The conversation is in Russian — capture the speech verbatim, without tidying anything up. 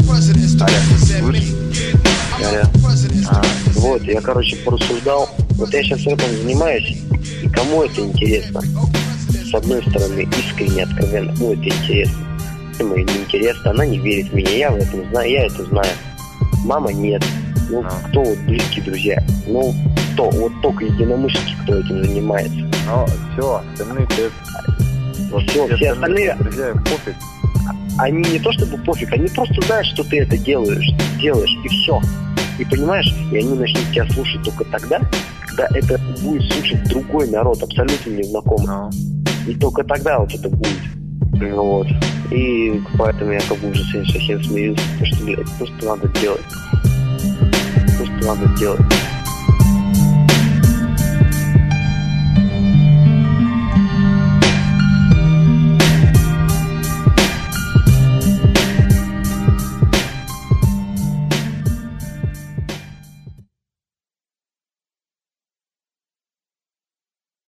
Алло. А, вот, я, короче, порассуждал. Вот я сейчас рэпом занимаюсь, и кому это интересно? С одной стороны, искренне, откровенно, ну, это интересно. Ему не интересно, она не верит в меня, я в этом знаю, я это знаю. Мама нет. Ну, кто вот близкие друзья? Ну, кто? Вот только единомышленники, кто этим занимается. Ну, все, остальные ты... Ну, все, все остальные... Друзья, пофиг. Они не то чтобы пофиг, они просто знают, что ты это делаешь, делаешь, и все. И понимаешь, и они начнут тебя слушать только тогда, когда это будет слушать другой народ, абсолютно незнакомый. No. И только тогда вот это будет. Ну, вот. И поэтому я как бы уже совсем смеюсь, потому что, блядь, просто надо делать. Просто надо делать.